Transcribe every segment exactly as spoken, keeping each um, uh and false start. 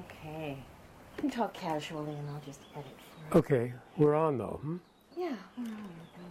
Okay. You can talk casually and I'll just edit for you. Okay, we're on though. Hmm? Yeah, we're on.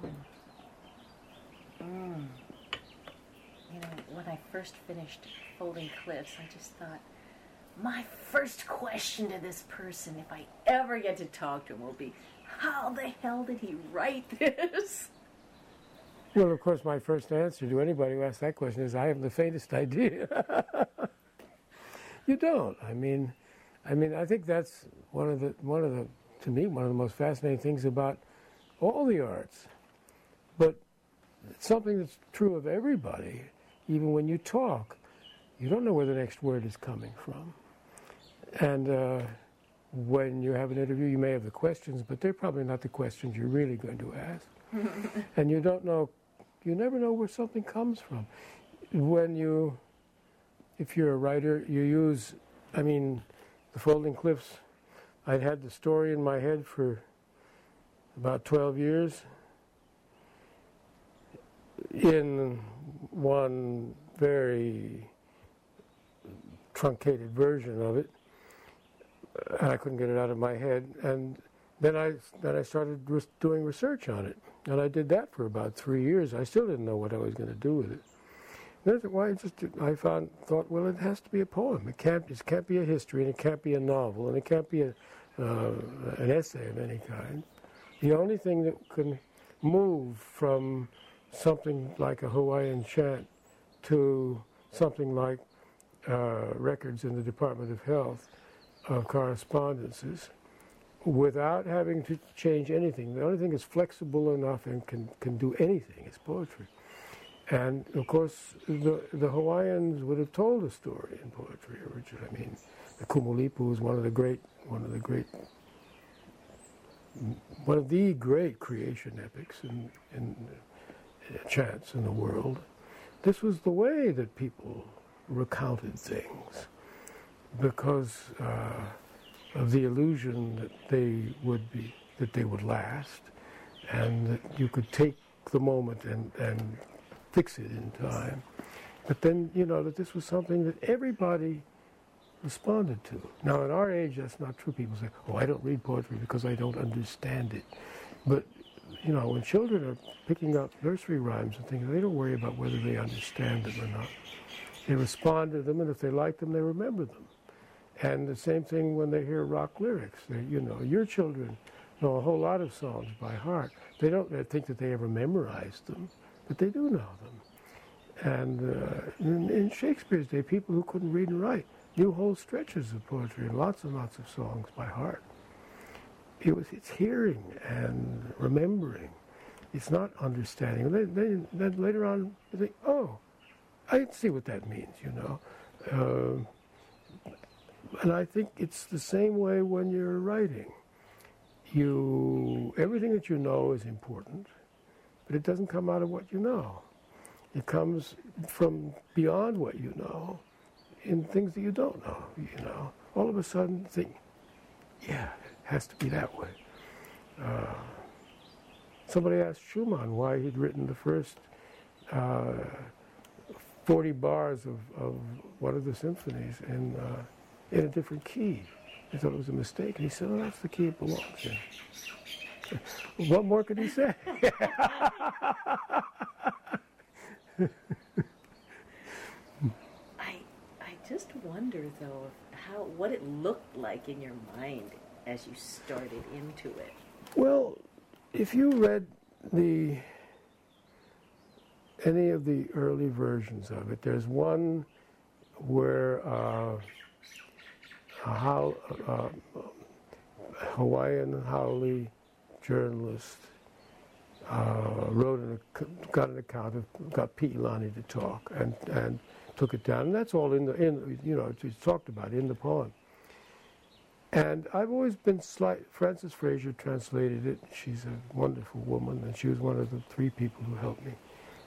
Mm. Mm. You know, when I first finished Folding Cliffs, I just thought, my first question to this person, if I ever get to talk to him, will be, how the hell did he write this? Well, of course, my first answer to anybody who asks that question is, I haven't the faintest idea. You don't. I mean, I mean, I think that's one of the one of the to me one of the most fascinating things about all the arts. But it's something that's true of everybody. Even when you talk, you don't know where the next word is coming from. And uh, when you have an interview, you may have the questions, but they're probably not the questions you're really going to ask. And you don't know, you never know where something comes from. When you, if you're a writer, you use, I mean, the Folding Cliffs, I'd had the story in my head for about twelve years. In one very truncated version of it, and I couldn't get it out of my head. And then I then I started res- doing research on it, and I did that for about three years. I still didn't know what I was going to do with it. That's why I just I found thought, well, it has to be a poem. It can't it can't be a history, and it can't be a novel, and it can't be a uh, an essay of any kind. The only thing that can move from something like a Hawaiian chant to something like uh, records in the Department of Health of correspondences without having to change anything. The only thing that's flexible enough and can, can do anything is poetry. And of course, the, the Hawaiians would have told a story in poetry originally. I mean, the Kumulipu is one of the great, one of the great, one of the great creation epics in, in chants in the world. This was the way that people recounted things because uh, of the illusion that they would be, that they would last, and that you could take the moment and, and fix it in time. But then, you know, that this was something that everybody responded to. Now, in our age, that's not true. People say, oh, I don't read poetry because I don't understand it. But you know, when children are picking up nursery rhymes and things, they don't worry about whether they understand them or not. They respond to them, and if they like them, they remember them. And the same thing when they hear rock lyrics. They, you know, your children know a whole lot of songs by heart. They don't think that they ever memorized them, but they do know them. And uh, in, in Shakespeare's day, people who couldn't read and write knew whole stretches of poetry and lots and lots of songs by heart. It was, it's hearing and remembering. It's not understanding. Then, then, then later on, you think, oh, I see what that means, you know. Uh, and I think it's the same way when you're writing. You, everything that you know is important, but it doesn't come out of what you know. It comes from beyond what you know in things that you don't know, you know. All of a sudden, think, yeah, has to be that way. Uh, somebody asked Schumann why he'd written the first uh, forty bars of, of one of the symphonies in, uh, in a different key. He thought it was a mistake, and he said, oh, that's the key it belongs in. What more could he say? I I just wonder, though, how what it looked like in your mind as you started into it. Well, if you read the any of the early versions of it, there's one where uh, a how, uh, Hawaiian haole journalist uh, wrote an, got an account of, got Pi'ilani to talk and, and took it down. And that's all in the, in, you know, it's talked about in the poem. And I've always been slight, Frances Fraser translated it. She's a wonderful woman, and she was one of the three people who helped me.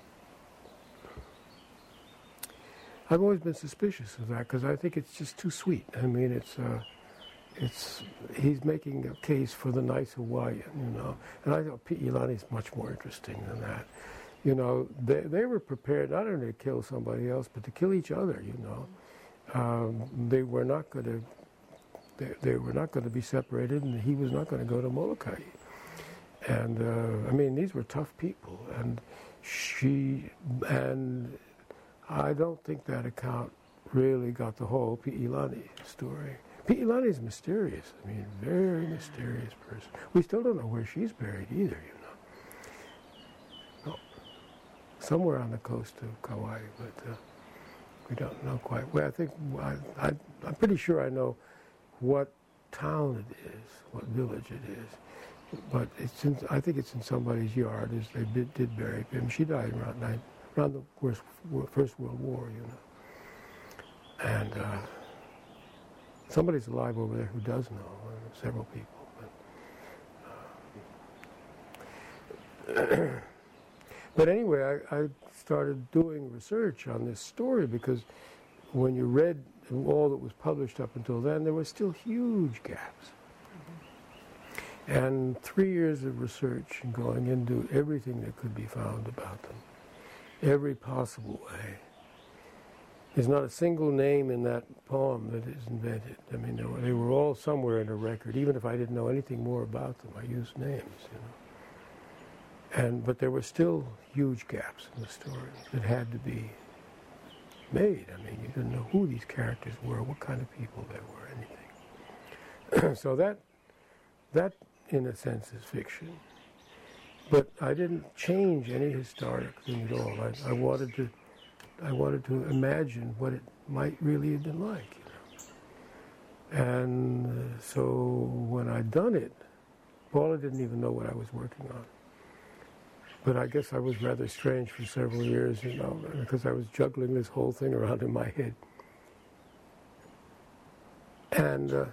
I've always been suspicious of that because I think it's just too sweet. I mean, it's, uh, it's, he's making a case for the nice Hawaiian, you know. And I thought Pi'ilani's much more interesting than that. You know, they, they were prepared not only to kill somebody else, but to kill each other, you know. Um, they were not going to They, they were not going to be separated, and he was not going to go to Molokai. And uh, I mean, these were tough people, and she and I don't think that account really got the whole Pi'ilani story. Pi'ilani is mysterious. I mean, very mysterious person. We still don't know where she's buried either, you know. No. Somewhere on the coast of Kauai, but uh, we don't know quite where. I think, I, I, I'm pretty sure I know what town it is, what village it is. But it's in, I think it's in somebody's yard, as they did, did bury him. She died around, nine, around the worst, First World War, you know. And uh, somebody's alive over there who does know, uh, several people. But, uh, but anyway, I, I started doing research on this story because when you read all that was published up until then, there were still huge gaps. And three years of research and going into everything that could be found about them, every possible way. There's not a single name in that poem that is invented. I mean, they were, they were all somewhere in a record. Even if I didn't know anything more about them, I used names, you know. And but there were still huge gaps in the story that had to be made. I mean, you didn't know who these characters were, what kind of people they were, anything. So that that. in a sense, is fiction. But I didn't change any historic thing at all. I, I wanted to, I wanted to imagine what it might really have been like, you know. And uh, so when I'd done it, Paula didn't even know what I was working on. But I guess I was rather strange for several years, you know, because I was juggling this whole thing around in my head. And. Uh,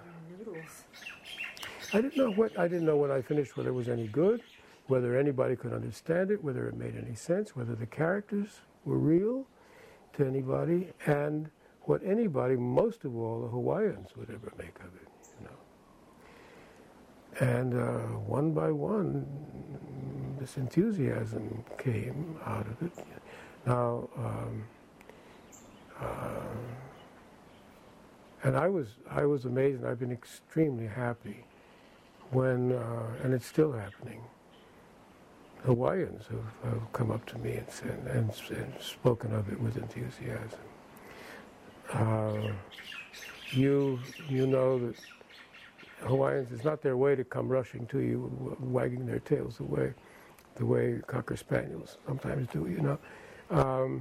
I didn't know what I didn't know when I finished whether it was any good, whether anybody could understand it, whether it made any sense, whether the characters were real to anybody, and what anybody, most of all the Hawaiians, would ever make of it, you know. And uh, one by one, this enthusiasm came out of it. Now, um, uh, and I was I was amazed, and I've been extremely happy when, uh, and it's still happening, Hawaiians have, have come up to me and, said, and, and spoken of it with enthusiasm. Uh, you you know that Hawaiians, it's not their way to come rushing to you, wagging their tails away, the way Cocker Spaniels sometimes do, you know. Um,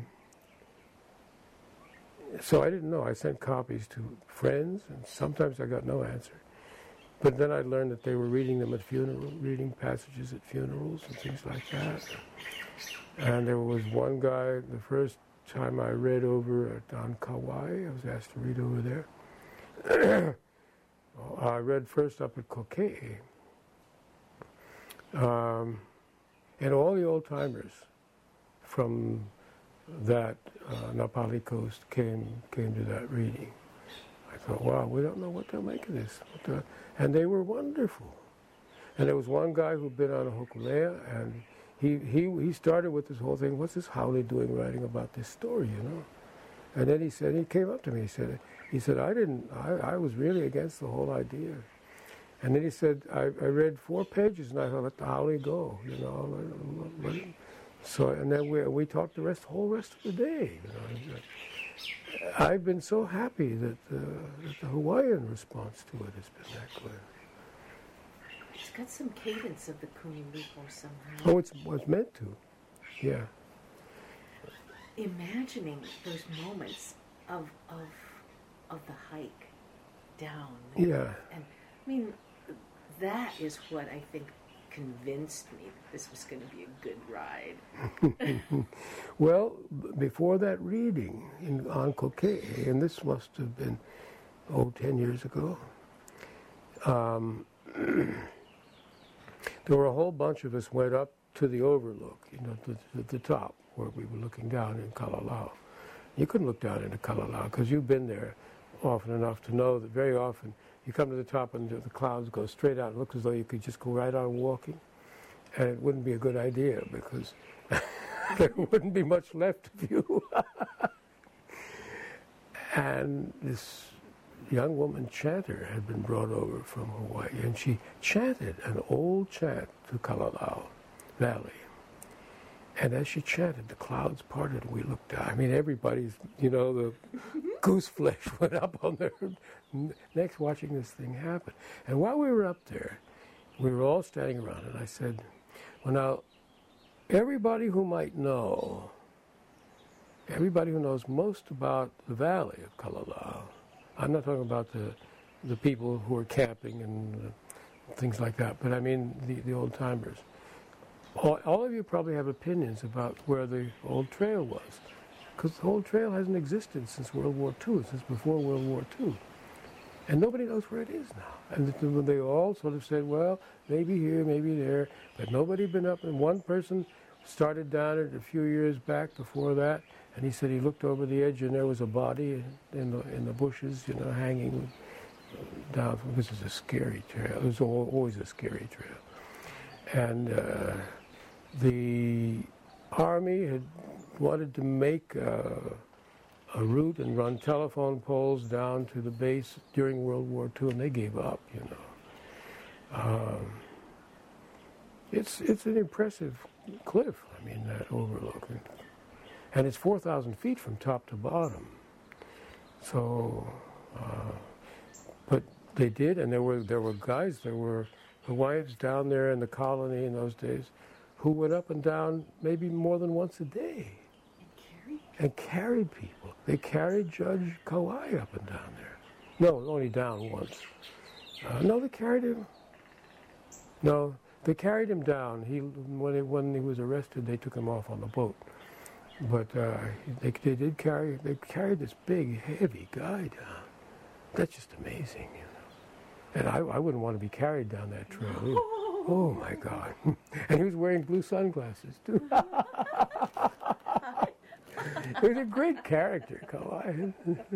so I didn't know. I sent copies to friends, and sometimes I got no answer. But then I learned that they were reading them at funerals, reading passages at funerals and things like that. And there was one guy, the first time I read over at on Kauai, I was asked to read over there. I read first up at Kokee. Um, and all the old-timers from that uh, Napali coast came came to that reading. I thought, wow, we don't know what they'll make of this. What the, and they were wonderful. And there was one guy who'd been on a Hokulea, and he, he, he started with this whole thing, what's this Haole doing writing about this story, you know? And then he said, he came up to me, he said, he said, I didn't, I, I was really against the whole idea. And then he said, I, I read four pages, and I thought, let the Haole go, you know? Let, let, so, and then we, we talked the rest, whole rest of the day, you know? I've been so happy that, uh, that the Hawaiian response to it has been that good. It's got some cadence of the Kunilupo somehow. Oh, it's, it's meant to, yeah. Imagining those moments of of of the hike down there. Yeah. And I mean, that is what I think convinced me that this was going to be a good ride. Well, b- before that reading in, on Kokee, and this must have been, oh, ten years ago, um, there were a whole bunch of us went up to the overlook, you know, to, to the top, where we were looking down in Kalalau. You couldn't look down into Kalalau, because you've been there often enough to know that very often you come to the top and the clouds go straight out. It looks as though you could just go right on walking. And it wouldn't be a good idea because there wouldn't be much left of you. And this young woman chanter had been brought over from Hawaii, and she chanted an old chant to Kalalau Valley. And as she chanted, the clouds parted, and we looked down. I mean, everybody's, you know, the goose flesh went up on their necks watching this thing happen. And while we were up there, we were all standing around, and I said, well, now, everybody who might know, everybody who knows most about the valley of Kalalau, I'm not talking about the the people who are camping and uh, things like that, but I mean the, the old-timers. All, all of you probably have opinions about where the old trail was, because the old trail hasn't existed since World War Two, since before World War Two. And nobody knows where it is now. And they all sort of said, well, maybe here, maybe there, but nobody had been up. And one person started down it a few years back before that, and he said he looked over the edge and there was a body in the in the bushes, you know, hanging down. This is a scary trail. It was always a scary trail. And uh, the Army had wanted to make uh, a route and run telephone poles down to the base during World War Two, and they gave up, you know. Um, it's it's an impressive cliff, I mean, that overlook. And it's four thousand feet from top to bottom. So, uh, but they did, and there were there were guys, there were Hawaiians down there in the colony in those days who went up and down maybe more than once a day. And carried? And carried people. They carried Judge Kauai up and down there. No, only down once. Uh, no, they carried him. No, they carried him down. He when he, when he was arrested, they took him off on the boat. But uh, they, they did carry, they carried this big, heavy guy down. That's just amazing, you know. And I, I wouldn't want to be carried down that trail. Either. Oh, my God. And he was wearing blue sunglasses, too. He was a great character, Kauai.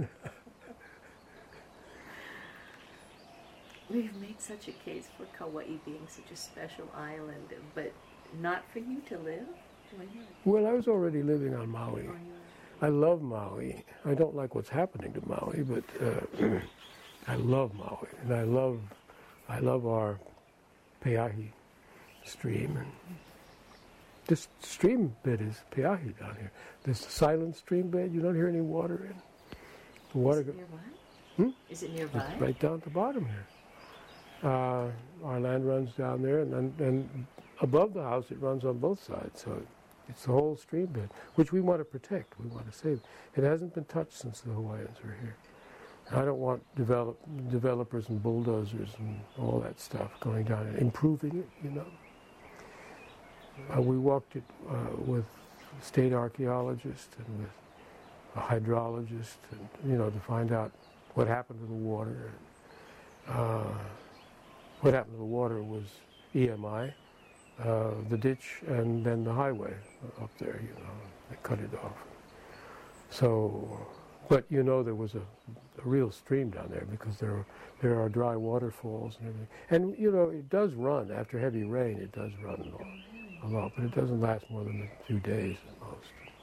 We've made such a case for Kauai being such a special island, but not for you to live? Well, I was already living on Maui. I love Maui. I don't like what's happening to Maui, but uh, I love Maui, and I love, I love our Peahi stream. And this stream bed is Peahi down here. This silent stream bed, you don't hear any water in. The water is it nearby? Hmm? Is it nearby? It's right down at the bottom here. Uh, our land runs down there, and, and and above the house it runs on both sides. So it's the whole stream bed, which we want to protect. We want to save. It hasn't been touched since the Hawaiians were here. I don't want develop, developers and bulldozers and all that stuff going down and improving it, you know. Uh, we walked it uh, with state archaeologists and with a hydrologist, and, you know, to find out what happened to the water. Uh, what happened to the water was E M I, uh, the ditch, and then the highway up there, you know. They cut it off. So, but you know there was a, a real stream down there because there are, there are dry waterfalls and everything. And, you know, it does run. After heavy rain, it does run a lot, a lot, but it doesn't last more than a few days at most.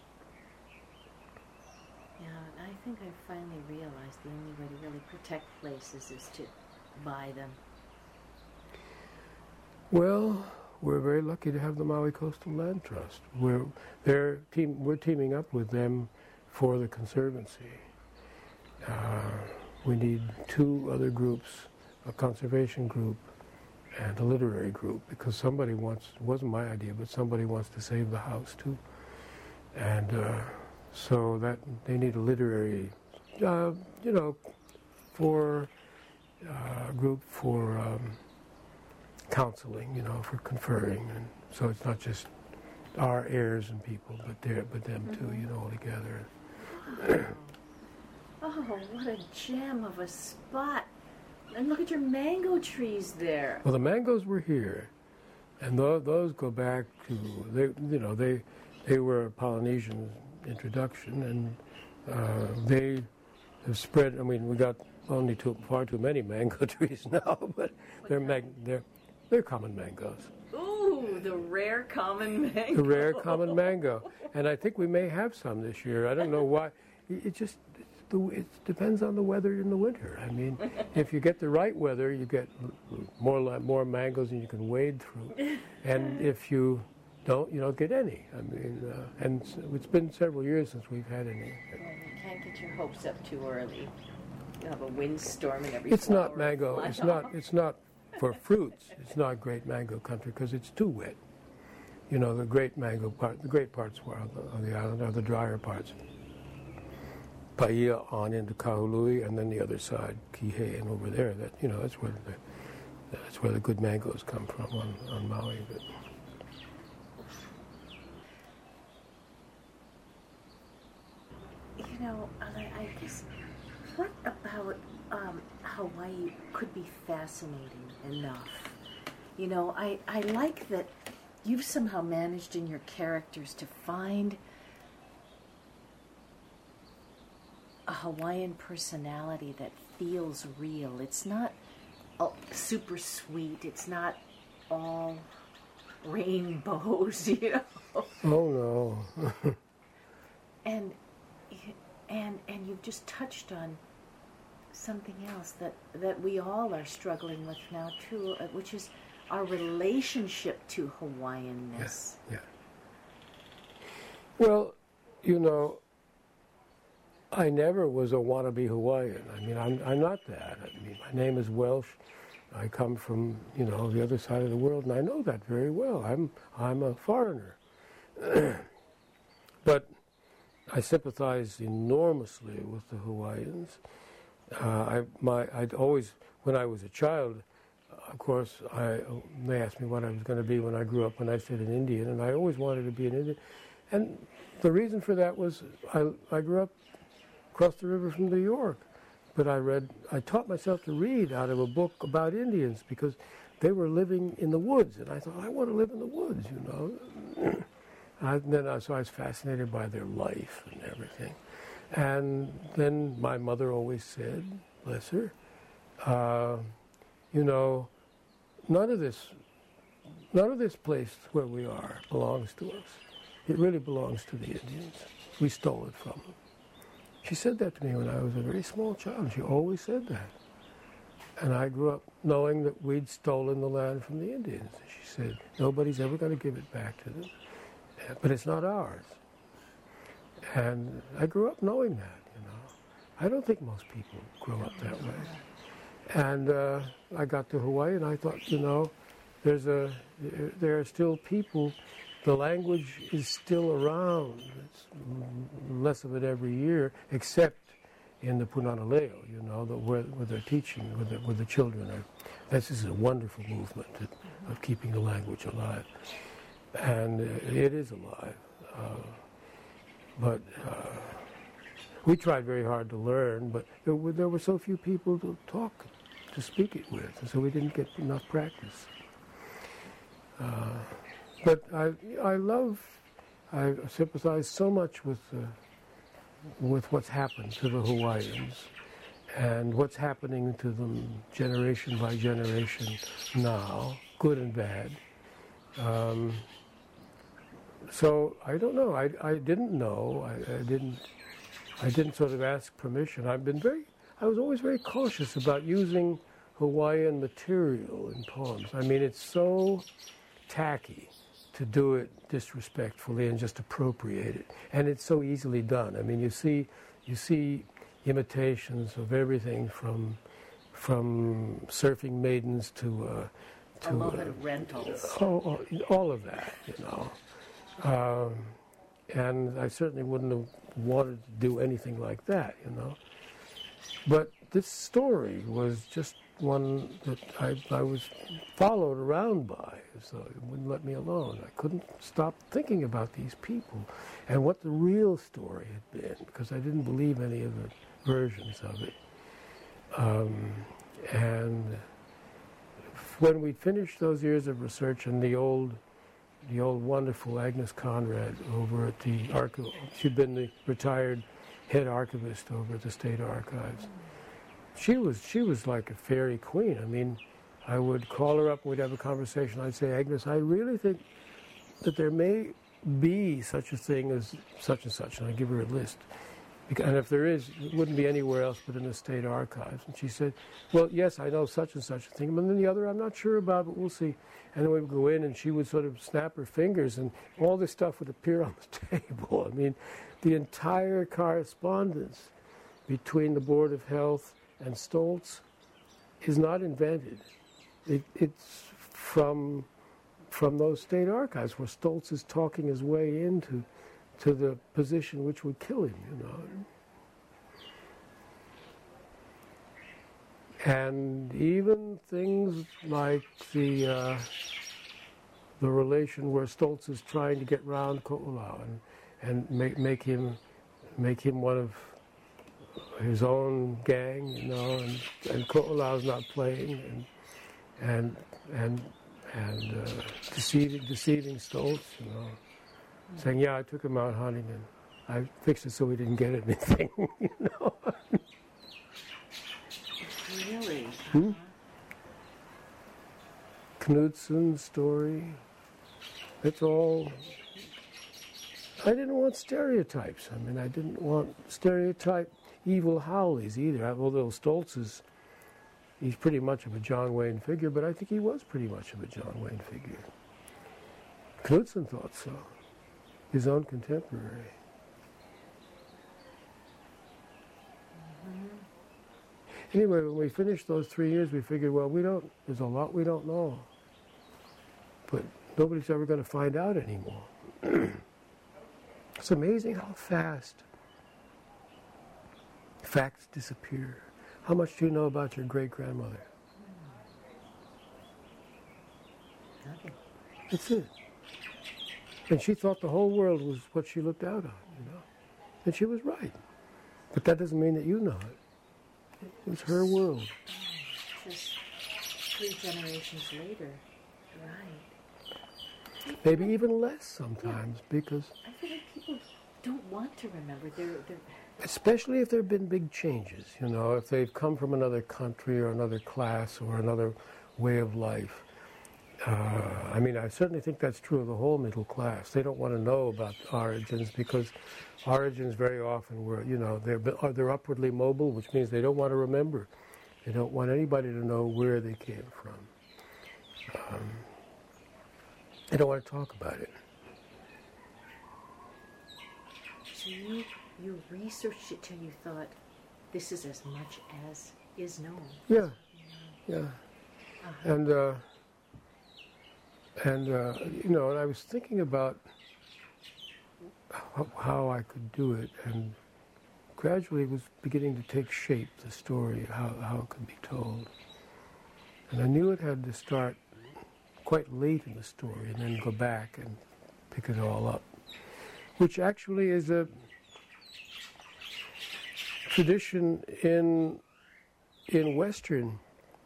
Yeah, I think I finally realized the only way to really protect places is to buy them. Well, we're very lucky to have the Maui Coastal Land Trust. We're, they're team, we're teaming up with them for the Conservancy. Uh, we need two other groups, a conservation group and a literary group, because somebody wants, it wasn't my idea, but somebody wants to save the house too. And uh, so that they need a literary, uh, you know, for uh, a group for um, counseling, you know, for conferring. And so it's not just our heirs and people, but their, but them mm-hmm. too, you know, all together. Oh, what a gem of a spot. And look at your mango trees there. Well, the mangoes were here, and those, those go back to, they, you know, they they were a Polynesian introduction, and uh, they have spread. I mean, we got only too, far too many mango trees now, but they're mag, they're they're common mangoes. Ooh, the rare common mango. The rare common mango, and I think we may have some this year. I don't know why. It just the, it depends on the weather in the winter. I mean, if you get the right weather, you get more more mangoes and you can wade through. And if you don't, you don't get any. I mean, uh, and it's been several years since we've had any. Well, you can't get your hopes up too early. You have a windstorm and every It's flower not mango. fly It's off. not. It's not for fruits. It's not great mango country because it's too wet. You know, the great mango part, the great parts were on the, on the island are the drier parts. Paia on into Kahului, and then the other side, Kihei, and over there. That you know, that's where the that's where the good mangoes come from on, on Maui. But. You know, I, I guess, what about um, Hawaii could be fascinating enough? You know, I, I like that you've somehow managed in your characters to find a Hawaiian personality that feels real. It's not oh, super sweet. It's not all rainbows, you know. Oh no. and and and you've just touched on something else that that we all are struggling with now too, uh, which is our relationship to Hawaiianness. Yeah, yeah. Well, you know, I never was a wannabe Hawaiian. I mean, I'm I'm not that. I mean, my name is Welsh. I come from, you know, the other side of the world, and I know that very well. I'm I'm a foreigner. But I sympathize enormously with the Hawaiians. Uh, I my I'd always, when I was a child, of course, I they asked me what I was going to be when I grew up. When I said an Indian, and I always wanted to be an Indian. And the reason for that was I I grew up across the river from New York, but I read I taught myself to read out of a book about Indians because they were living in the woods, and I thought I want to live in the woods, you know. And then I, so I was fascinated by their life and everything. And then my mother always said, bless her, uh, you know, none of this, none of this place where we are belongs to us. It really belongs to the Indians. We stole it from them. She said that to me when I was a very small child. She always said that. And I grew up knowing that we'd stolen the land from the Indians. She said, nobody's ever going to give it back to them. But it's not ours. And I grew up knowing that, you know. I don't think most people grow up that way. And uh, I got to Hawaii and I thought, you know, there's a, there are still people, the language is still around. It's less of it every year, except in the Punana Leo, you know, the, where, where they're teaching, where the, where the children are. This is a wonderful movement of, of keeping the language alive. And it is alive. Uh, but uh, we tried very hard to learn, but there were, there were so few people to talk, to speak it with, and so we didn't get enough practice. Uh, but I, I love, I sympathize so much with, uh, with what's happened to the Hawaiians and what's happening to them generation by generation now, good and bad. Um, So I don't know. I, I didn't know. I, I didn't. I didn't sort of ask permission. I've been very. I was always very cautious about using Hawaiian material in poems. I mean, it's so tacky to do it disrespectfully and just appropriate it, and it's so easily done. I mean, you see, you see imitations of everything from from surfing maidens to uh, to Aloha rentals. Oh, all of that, you know. Um, and I certainly wouldn't have wanted to do anything like that, you know. But this story was just one that I, I was followed around by, so it wouldn't let me alone. I couldn't stop thinking about these people and what the real story had been, because I didn't believe any of the versions of it. Um, and when we finished those years of research and the old the old wonderful Agnes Conrad over at the archive. She'd been the retired head archivist over at the State Archives. She was she was like a fairy queen. I mean, I would call her up and we'd have a conversation. I'd say, Agnes, I really think that there may be such a thing as such and such, and I'd give her a list. And if there is, it wouldn't be anywhere else but in the state archives. And she said, well, yes, I know such and such a thing, but then the other I'm not sure about, but we'll see. And then we would go in and she would sort of snap her fingers and all this stuff would appear on the table. I mean, the entire correspondence between the Board of Health and Stoltz is not invented. It, it's from, from those state archives where Stoltz is talking his way into to the position which would kill him, you know. And even things like the uh, the relation where Stoltz is trying to get round Ko'olau and, and make, make him make him one of his own gang, you know, and, and Ko'olau's not playing, and and and and uh, deceiving deceiving Stoltz, you know. Saying, yeah, I took him out hunting and I fixed it so he didn't get anything, you know. Really? Hmm? Knudsen's story. It's all... I didn't want stereotypes. I mean, I didn't want stereotype evil Howleys either. Although Stoltz is... He's pretty much of a John Wayne figure, but I think he was pretty much of a John Wayne figure. Knudsen thought so. His own contemporary. Mm-hmm. Anyway, when we finished those three years, we figured, well, we don't, there's a lot we don't know. But nobody's ever going to find out anymore. It's amazing how fast facts disappear. How much do you know about your great-grandmother? Nothing. That's it. And she thought the whole world was what she looked out on, you know. And she was right. But that doesn't mean that you know it. It was her world. Just three generations later. Right. Maybe even less sometimes, because... I feel like people don't want to remember. They're, they're... Especially if there have been big changes, you know, if they've come from another country or another class or another way of life. Uh, I mean, I certainly think that's true of the whole middle class. They don't want to know about origins because origins very often were, you know, they're, they're upwardly mobile, which means they don't want to remember. They don't want anybody to know where they came from. Um, they don't want to talk about it. So you, you researched it till you thought, this is as much as is known. Yeah, yeah. Uh-huh. And... Uh, And, uh, you know, and I was thinking about how, how I could do it, and gradually it was beginning to take shape, the story, how, how it could be told. And I knew it had to start quite late in the story and then go back and pick it all up, which actually is a tradition in, in Western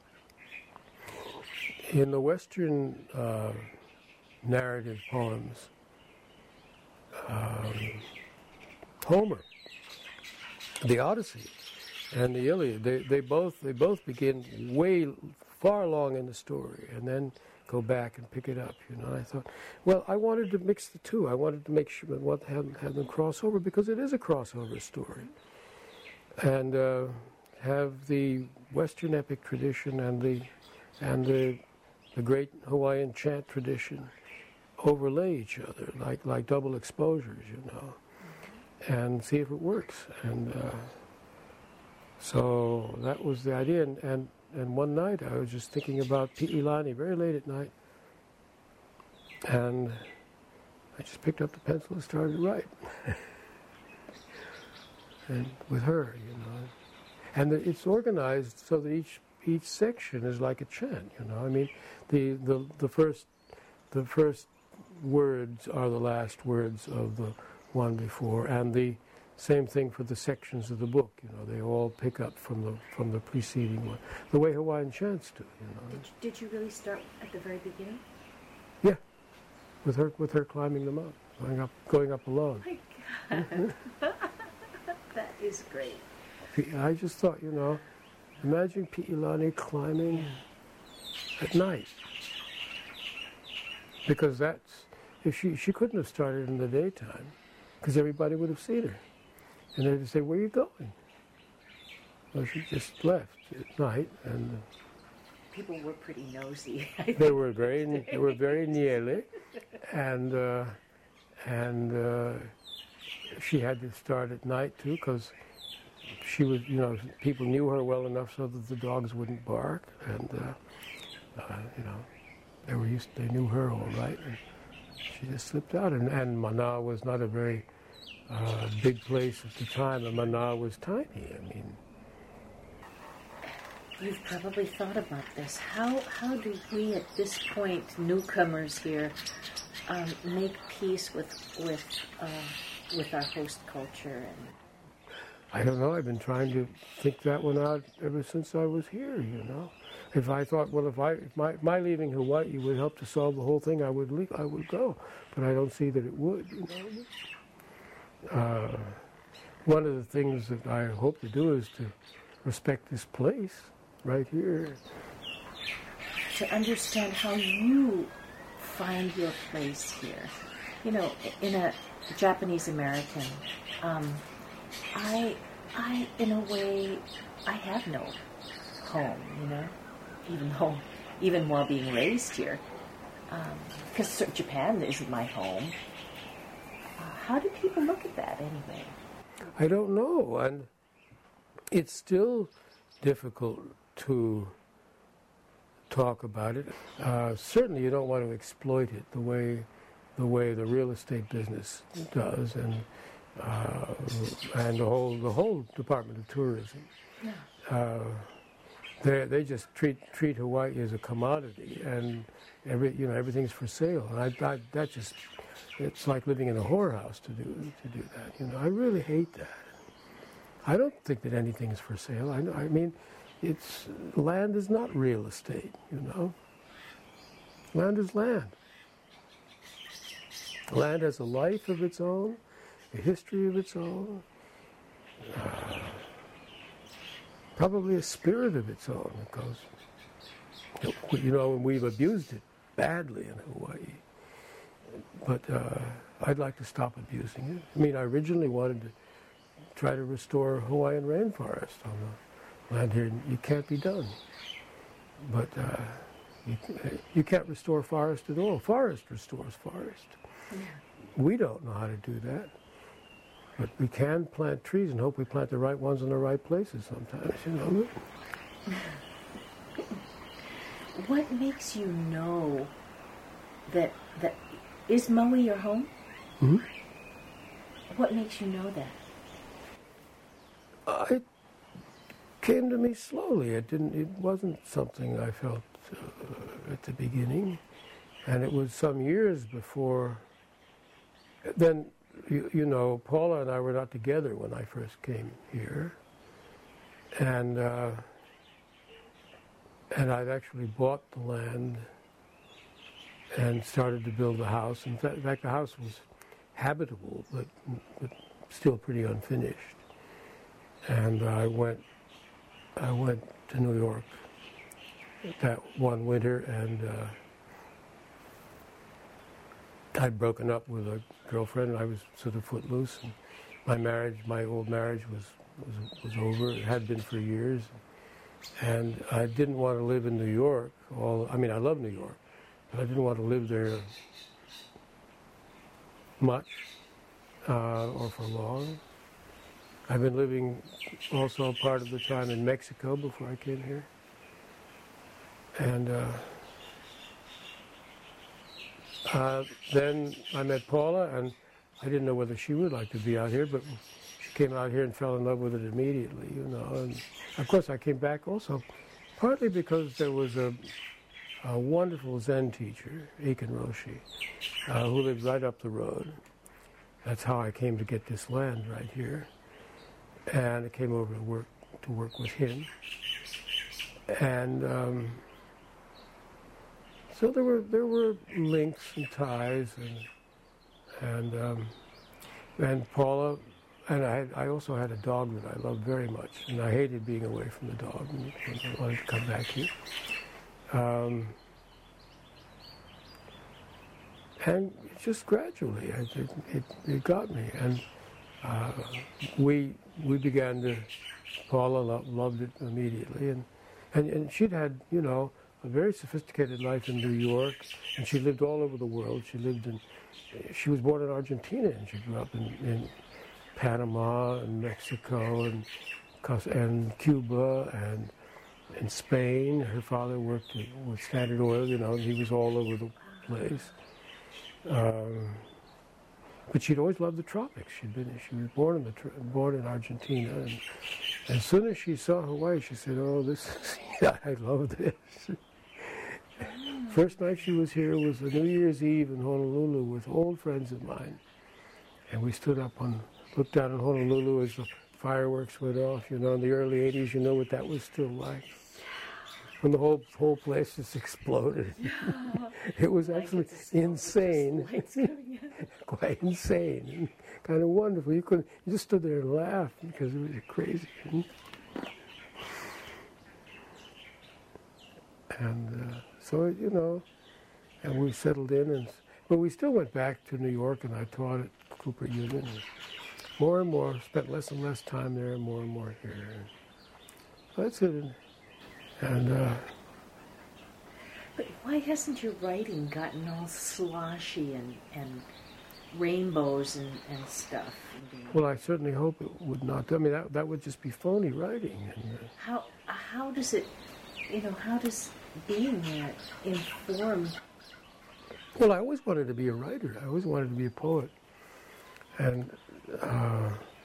In the Western uh, narrative poems, um, Homer, the Odyssey, and the Iliad, they, they both they both begin way far along in the story, and then go back and pick it up. You know, and I thought, well, I wanted to mix the two. I wanted to make sure what have, have them cross over because it is a crossover story, and uh, have the Western epic tradition and the and the the great Hawaiian chant tradition overlay each other like like double exposures, you know, and see if it works. And uh, so that was the idea. And, and and one night I was just thinking about Pi'ilani very late at night, and I just picked up the pencil and started to write, and with her, you know, and it's organized so that each. Each section is like a chant, you know. I mean, the, the the first the first words are the last words of the one before, and the same thing for the sections of the book. You know, they all pick up from the from the preceding one, the way Hawaiian chants do. You know. Did, did you really start at the very beginning? Yeah, with her with her climbing them up, going up going up alone. Oh my God, that is great. I just thought, you know. Imagine Pi'ilani climbing at night. Because that's, if she, she couldn't have started in the daytime, because everybody would have seen her. And they'd say, "Where are you going?" Well, she just left at night, and uh, people were pretty nosy. they were very, they were very niele, and uh, and uh, she had to start at night too, because she was, you know, people knew her well enough so that the dogs wouldn't bark, and uh, uh, you know, they were used, they knew her all right, and she just slipped out. And, and Mana was not a very uh, big place at the time, and Mana was tiny. I mean, you've probably thought about this. How how do we at this point, newcomers here, um, make peace with with uh, with our host culture? And I don't know. I've been trying to think that one out ever since I was here, you know. If I thought, well, if I if my, my leaving Hawaii would help to solve the whole thing, I would leave, I would go. But I don't see that it would, you know. Uh, one of the things that I hope to do is to respect this place right here. To understand how you find your place here. You know, in a Japanese American, um, I, I, in a way, I have no home, you know, even though, even while being raised here, because um, Japan isn't my home. Uh, how do people look at that anyway? I don't know, and it's still difficult to talk about it. Uh, certainly, you don't want to exploit it the way the way the real estate business does, and. Uh, and the whole the whole Department of Tourism, yeah. uh, they they just treat treat Hawaii as a commodity, and every you know everything's for sale. And I, I that just it's like living in a whorehouse to do to do that. You know, I really hate that. I don't think that anything's for sale. I I mean, it's land is not real estate. You know, land is land. Land has a life of its own. A history of its own, uh, probably a spirit of its own, because, you know, we've abused it badly in Hawaii. But uh, I'd like to stop abusing it. I mean, I originally wanted to try to restore Hawaiian rainforest on the land here. It can't be done. But uh, you, you can't restore forest at all. Forest restores forest. Yeah. We don't know how to do that. But we can plant trees and hope we plant the right ones in the right places sometimes, you know. What makes you know that, that is Maui your home? Mm-hmm. What makes you know that? Uh, it came to me slowly. It didn't. It wasn't something I felt uh, at the beginning. And it was some years before. Then... You, you know, Paula and I were not together when I first came here, and uh, and I'd actually bought the land and started to build the house. In fact, in fact the house was habitable, but, but still pretty unfinished. And I went, I went to New York that one winter, and. Uh, I'd broken up with a girlfriend, and I was sort of footloose. And my marriage, my old marriage, was, was was over. It had been for years, and I didn't want to live in New York. All I mean, I love New York, but I didn't want to live there much uh, or for long. I've been living also part of the time in Mexico before I came here, and. Uh, Uh, then I met Paula, and I didn't know whether she would like to be out here, but she came out here and fell in love with it immediately, you know. And of course I came back also, partly because there was a, a wonderful Zen teacher, Eiken Roshi, uh, who lived right up the road. That's how I came to get this land right here. And I came over to work to work with him. And um, So there were there were links and ties, and and um, and Paula, and I had, I also had a dog that I loved very much, and I hated being away from the dog, and I wanted to come back here. Um, and just gradually, it, it, it got me, and uh, we we began to, Paula lo- loved it immediately, and, and and she'd had, you know, a very sophisticated life in New York, and she lived all over the world. She lived in, she was born in Argentina, and she grew up in, in Panama and Mexico and Cos- and Cuba and in Spain. Her father worked with Standard Oil, you know, and he was all over the place. Um, but she'd always loved the tropics. She'd been, she was born in the tr- born in Argentina, and as soon as she saw Hawaii, she said, "Oh, this, is, yeah, I love this." First night she was here was a New Year's Eve in Honolulu with old friends of mine, and we stood up on, looked out on Honolulu as the fireworks went off. You know, in the early eighties, you know what that was still like. When the whole whole place just exploded. It was absolutely insane. Quite insane. And kind of wonderful. You couldn't, you just stood there and laughed because it was crazy. And uh, so, you know, and we settled in, and but we still went back to New York, and I taught at Cooper Union. And more and more, spent less and less time there, and more and more here. And so that's it. And uh, but why hasn't your writing gotten all sloshy and, and rainbows and, and stuff? Well, I certainly hope it would not. I mean, that that would just be phony writing. And, uh, how how does it, you know, how does being there inform? Well, I always wanted to be a writer. I always wanted to be a poet, and uh,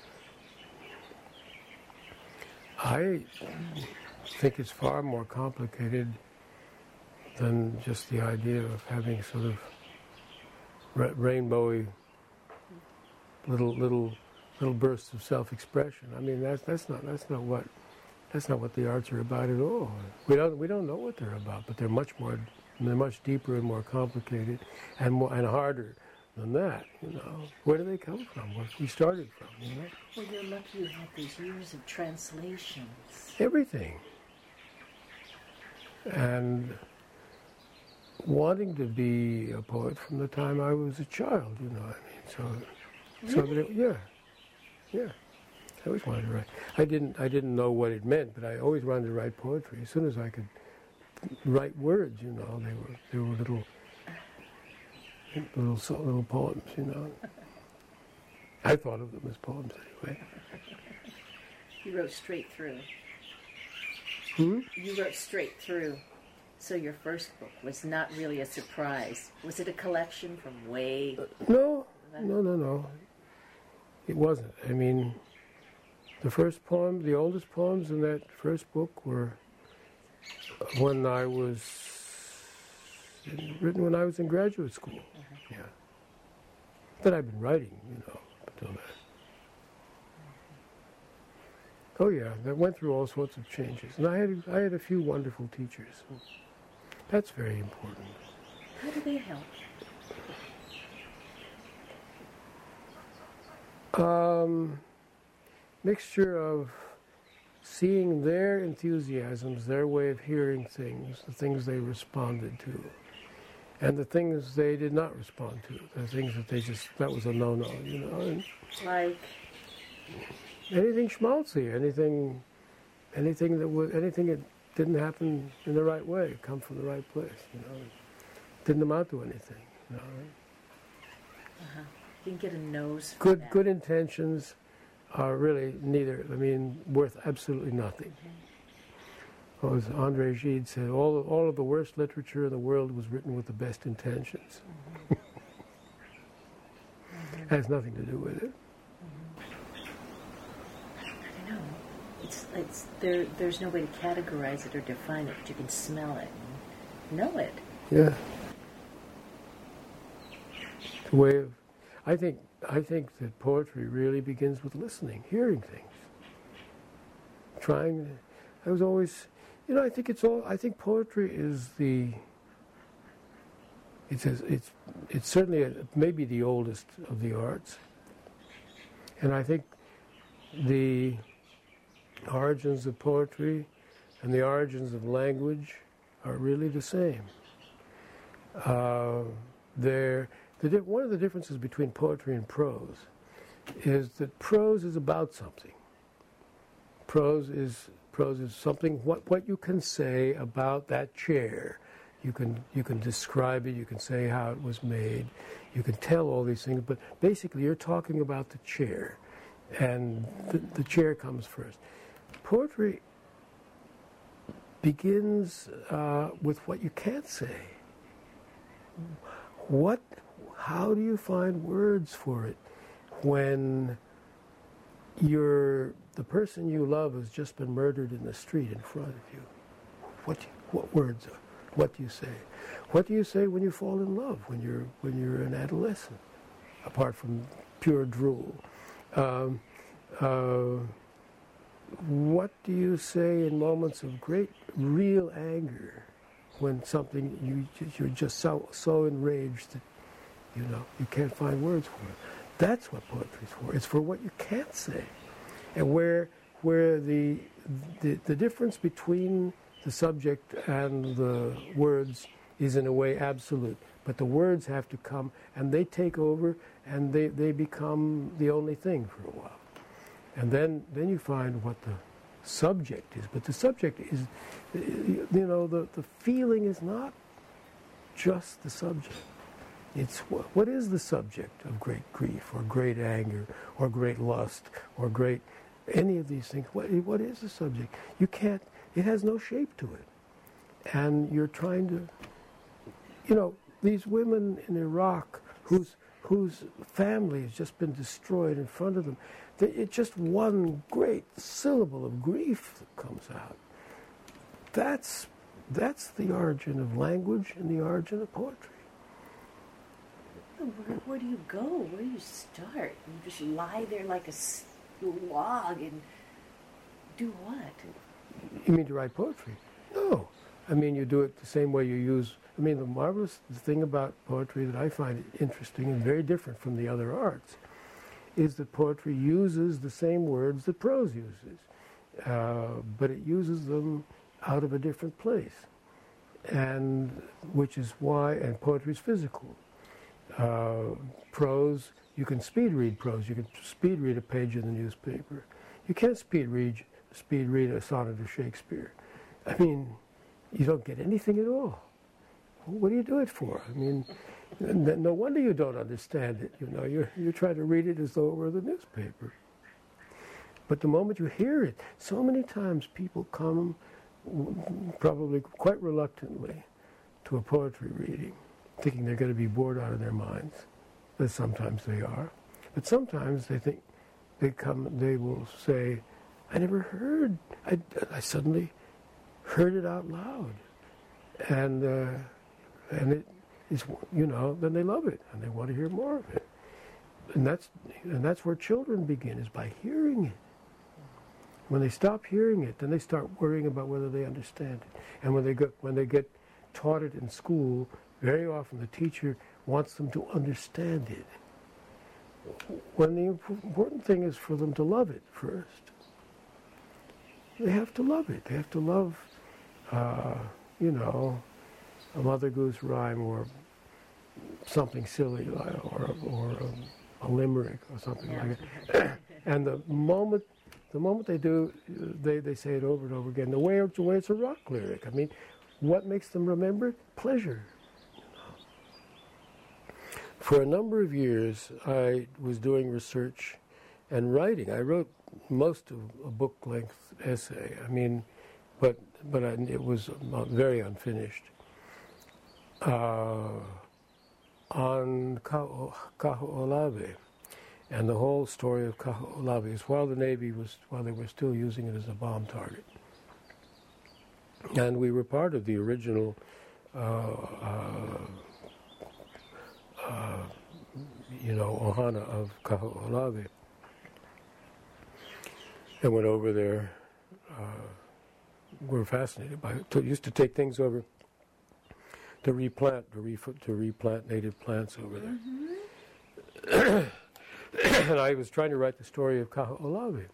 I think it's far more complicated than just the idea of having sort of ra- rainbowy little little little bursts of self-expression. I mean, that's that's not that's not what that's not what the arts are about at all. We don't we don't know what they're about, but they're much more they're much deeper and more complicated and more and harder than that. You know, where do they come from? Where we started from? You know. Well, you're lucky you had these years of translations. Everything. And wanting to be a poet from the time I was a child, you know, I mean, so, so that it, yeah, yeah, I always wanted to write. I didn't, I didn't know what it meant, but I always wanted to write poetry. As soon as I could write words, you know, they were, they were little, little, so- little poems, you know. I thought of them as poems anyway. You wrote straight through. Hmm? You wrote straight through. So your first book was not really a surprise. Was it a collection from way... No, no, no, no. It wasn't. I mean, the first poem, the oldest poems in that first book were when I was, written when I was in graduate school. Uh-huh. Yeah. That I've been writing, you know, up until that. Oh yeah, that went through all sorts of changes. And I had I had a few wonderful teachers. That's very important. How do they help? Um, mixture of seeing their enthusiasms, their way of hearing things, the things they responded to, and the things they did not respond to, the things that they just, that was a no-no, you know. And like? Anything schmaltzy, anything, anything that would, anything that didn't happen in the right way, come from the right place, you know. Didn't amount to anything, you know. Uh-huh. You can get a nose for Good, that. good intentions are really neither, I mean, worth absolutely nothing. Mm-hmm. As Andre Gide said, all, all of the worst literature in the world was written with the best intentions. Mm-hmm. Mm-hmm. Has nothing to do with it. No, it's it's there. There's no way to categorize it or define it, but you can smell it and know it. Yeah. The way of, I think, I think that poetry really begins with listening, hearing things. Trying. I was always, you know, I think it's all. I think poetry is the. It's a, it's it's certainly a, maybe the oldest of the arts, and I think the origins of poetry and the origins of language are really the same. Uh, they're, the, one of the differences between poetry and prose is that prose is about something. Prose is prose is something what what you can say about that chair. You can you can describe it. You can say how it was made. You can tell all these things. But basically, you're talking about the chair, and the, the chair comes first. Poetry begins uh, with what you can't say. What? How do you find words for it when you're the person you love has just been murdered in the street in front of you? What? What words? What do you say? What do you say when you fall in love? When you're when you're an adolescent, apart from pure drool. Um, uh, what do you say in moments of great, real anger, when something you you're just so so enraged that you know you can't find words for it? That's what poetry's for. It's for what you can't say, and where where the the, the difference between the subject and the words is in a way absolute. But the words have to come and they take over and they, they become the only thing for a while. And then, then you find what the subject is. But the subject is, you know, the, the feeling is not just the subject. It's what, what is the subject of great grief or great anger or great lust or great, any of these things. What, what is the subject? You can't, it has no shape to it. And you're trying to, you know, these women in Iraq whose whose family has just been destroyed in front of them, they, it's just one great syllable of grief that comes out. That's, that's the origin of language and the origin of poetry. Where, where do you go? Where do you start? You just lie there like a log and do what? You mean to write poetry? No. I mean, you do it the same way you use... I mean, the marvelous thing about poetry that I find interesting and very different from the other arts is that poetry uses the same words that prose uses, uh, but it uses them out of a different place, and which is why... And poetry is physical. Uh, prose, you can speed read prose. You can speed read a page in the newspaper. You can't speed read... speed read a sonnet of Shakespeare. I mean, you don't get anything at all. What do you do it for? I mean, no wonder you don't understand it. You know, you're, you're trying to read it as though it were the newspaper. But the moment you hear it, so many times people come, probably quite reluctantly, to a poetry reading, thinking they're going to be bored out of their minds. But sometimes they are. But sometimes they think, they come, they will say, I never heard, I, I suddenly heard it out loud. And uh, and it is, you know, then they love it and they want to hear more of it. And that's and that's where children begin, is by hearing it. When they stop hearing it, then they start worrying about whether they understand it. And when they get when they get taught it in school, very often the teacher wants them to understand it. When the important thing is for them to love it first. They have to love it. They have to love, uh, you know, a Mother Goose rhyme or something silly, or or a, a limerick or something yeah. like that. And the moment, the moment they do, they, they say it over and over again. The way it's the way it's a rock lyric. I mean, what makes them remember it? Pleasure. You know. For a number of years, I was doing research and writing. I wrote most of a book-length essay. I mean, but but I, it was very unfinished. Uh, on Kaho'olawe, and the whole story of Kaho'olawe is while the Navy was, while they were still using it as a bomb target. And we were part of the original, uh, uh, uh, you know, ohana of Kaho'olawe. And went over there, uh, were fascinated by it. Used to take things over to replant, to, re- to replant native plants over there. Mm-hmm. And I was trying to write the story of Kaho'olawe.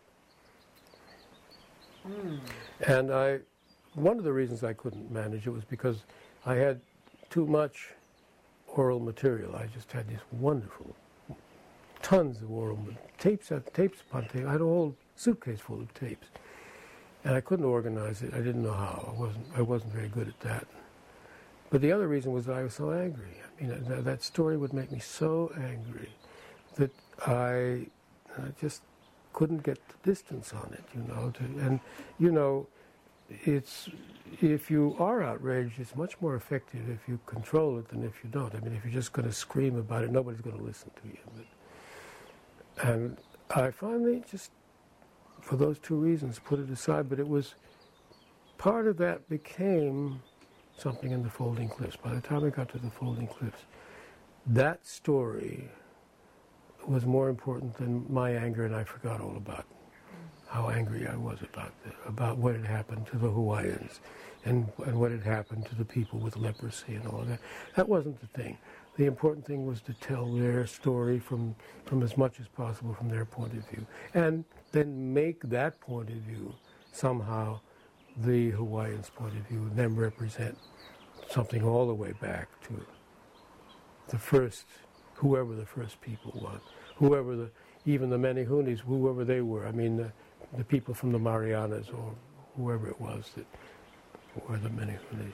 Mm. And I, one of the reasons I couldn't manage it was because I had too much oral material. I just had these wonderful tons of oral tapes, tapes upon tapes. I had a whole suitcase full of tapes, and I couldn't organize it. I didn't know how. I wasn't. I wasn't very good at that. But the other reason was that I was so angry. I mean, that, that story would make me so angry that I, I just couldn't get the distance on it. You know, to, and you know, it's if you are outraged, it's much more effective if you control it than if you don't. I mean, if you're just going to scream about it, nobody's going to listen to you. But, and I finally just, for those two reasons, put it aside. But it was part of that became something in the Folding Cliffs. By the time I got to the Folding Cliffs, that story was more important than my anger, and I forgot all about how angry I was about the, about what had happened to the Hawaiians and, and what had happened to the people with leprosy and all that. That wasn't the thing. The important thing was to tell their story from, from as much as possible from their point of view, and then make that point of view somehow the Hawaiians' point of view, and then represent something all the way back to the first, whoever the first people was, whoever the, even the Menehunis, whoever they were. I mean, the, the people from the Marianas or whoever it was that were the Menehunis.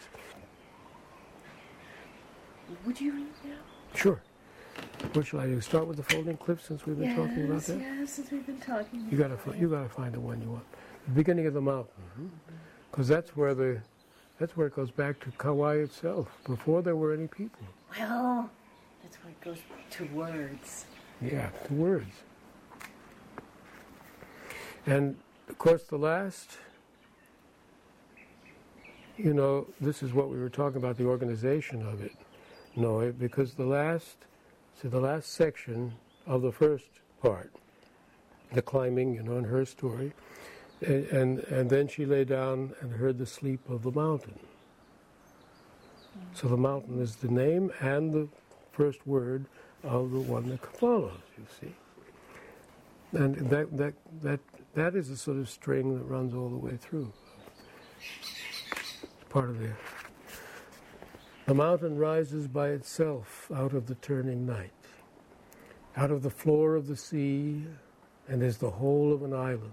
Would you read now? Sure. What shall I do? Start with the Folding Cliffs since we've been yes, talking about that? Yes, since we've been talking. You gotta, you gotta find the one you want. The beginning of the mountain, because mm-hmm. that's where the, that's where it goes back to Kauai itself. Before there were any people. Well, that's where it goes to words. Yeah, to words. And of course, the last, you know, this is what we were talking about, the organization of it. No, because the last, so the last section of the first part, the climbing, you know, in her story, and, and, and then she lay down and heard the sleep of the mountain. So the mountain is the name and the first word of the one that follows, you see. And that that that that is a sort of string that runs all the way through. It's part of the The mountain rises by itself out of the turning night, out of the floor of the sea, and is the whole of an island,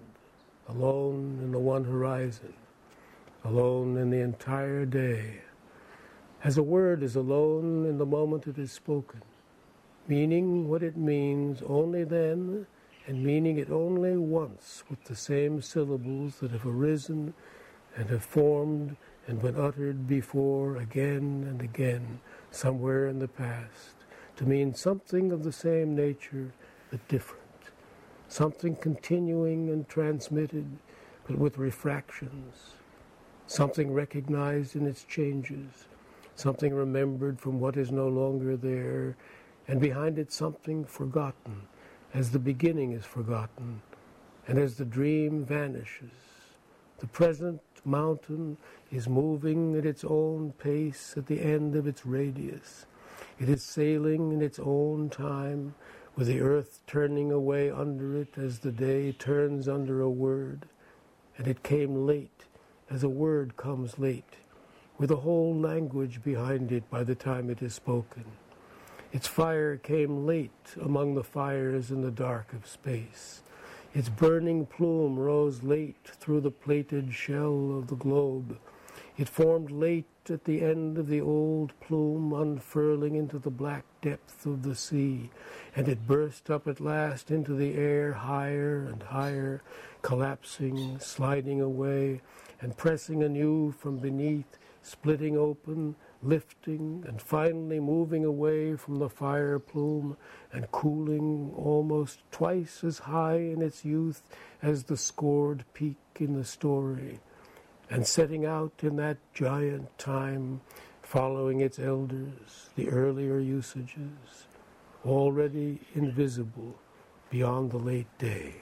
alone in the one horizon, alone in the entire day, as a word is alone in the moment it is spoken, meaning what it means only then, and meaning it only once with the same syllables that have arisen and have formed and been uttered before again and again somewhere in the past, to mean something of the same nature but different, something continuing and transmitted but with refractions, something recognized in its changes, something remembered from what is no longer there, and behind it something forgotten, as the beginning is forgotten, and as the dream vanishes. The present mountain is moving at its own pace at the end of its radius. It is sailing in its own time, with the earth turning away under it as the day turns under a word. And it came late, as a word comes late, with a whole language behind it by the time it is spoken. Its fire came late among the fires in the dark of space. Its burning plume rose late through the plated shell of the globe. It formed late at the end of the old plume unfurling into the black depth of the sea, and it burst up at last into the air higher and higher, collapsing, sliding away, and pressing anew from beneath, splitting open, lifting, and finally moving away from the fire plume and cooling almost twice as high in its youth as the scored peak in the story, and setting out in that giant time, following its elders, the earlier usages, already invisible beyond the late day.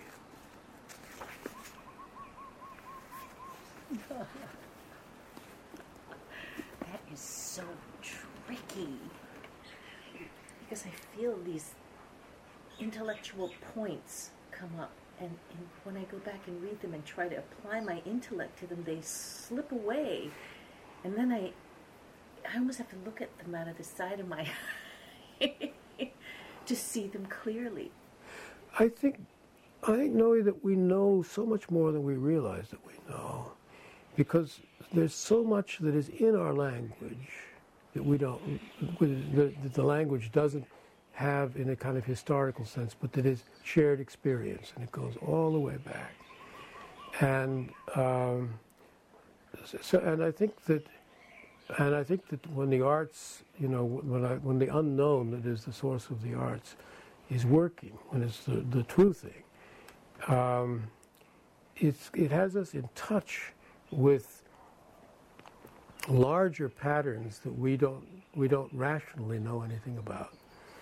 That is so tricky, because I feel these intellectual points come up, and, and when I go back and read them and try to apply my intellect to them, they slip away, and then I I almost have to look at them out of the side of my eye to see them clearly. I think, I think, Noe, that we know so much more than we realize that we know, because there's so much that is in our language that we don't, that the language doesn't have in a kind of historical sense, but that is shared experience, and it goes all the way back. And um, so, and I think that, and I think that when the arts, you know, when I, when the unknown that is the source of the arts is working, when it's the, the true thing, um, it's it has us in touch with larger patterns that we don't we don't rationally know anything about.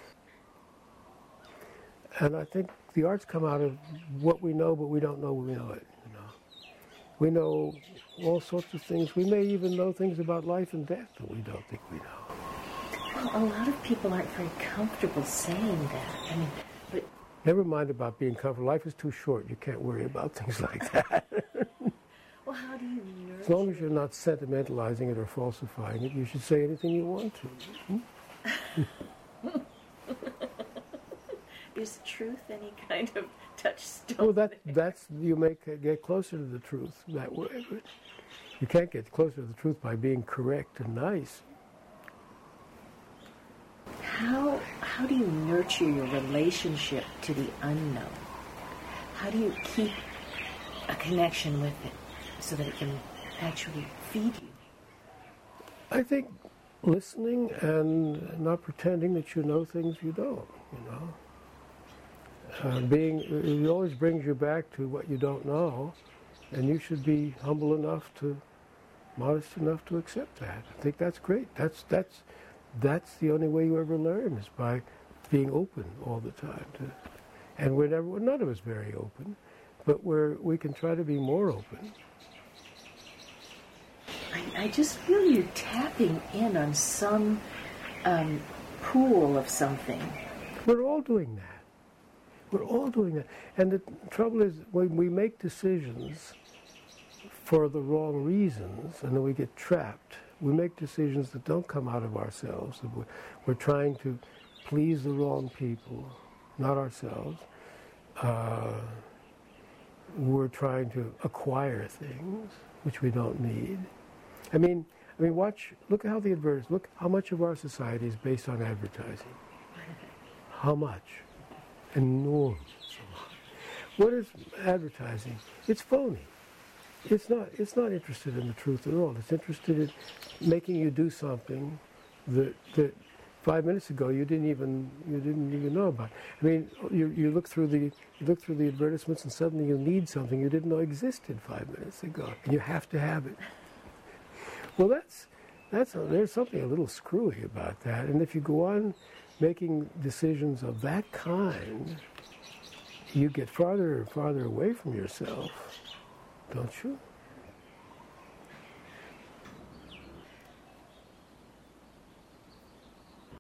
And I think the arts come out of what we know, but we don't know we know it. You know, we know all sorts of things. We may even know things about life and death that we don't think we know. Well, a lot of people aren't very comfortable saying that. I mean, but never mind about being comfortable. Life is too short. You can't worry about things like that. well, how do you nurture? As long as you're not sentimentalizing it or falsifying it, you should say anything you want to. Hmm? Is truth any kind of touchstone? Well, that that's you make get closer to the truth that way. But you can't get closer to the truth by being correct and nice. How how do you nurture your relationship to the unknown? How do you keep a connection with it so that it can actually feed you? I think listening and not pretending that you know things you don't. You know. Uh, being, it always brings you back to what you don't know, and you should be humble enough to, modest enough to accept that. I think that's great. That's that's that's the only way you ever learn, is by being open all the time. To, and we're never, well, none of us very open, but we're we can try to be more open. I, I just feel you're tapping in on some um, pool of something. We're all doing that. We're all doing that. And the trouble is, when we make decisions for the wrong reasons, and then we get trapped, we make decisions that don't come out of ourselves. That we're, we're trying to please the wrong people, not ourselves. Uh, we're trying to acquire things which we don't need. I mean, I mean, watch, look at how the advertising, look how much of our society is based on advertising. How much? Enormous. What is advertising? It's phony. It's not. It's not interested in the truth at all. It's interested in making you do something that that five minutes ago you didn't even you didn't even know about. I mean, you you look through the you look through the advertisements and suddenly you need something you didn't know existed five minutes ago, and you have to have it. Well, that's that's a, there's something a little screwy about that. And if you go on making decisions of that kind, you get farther and farther away from yourself, don't you?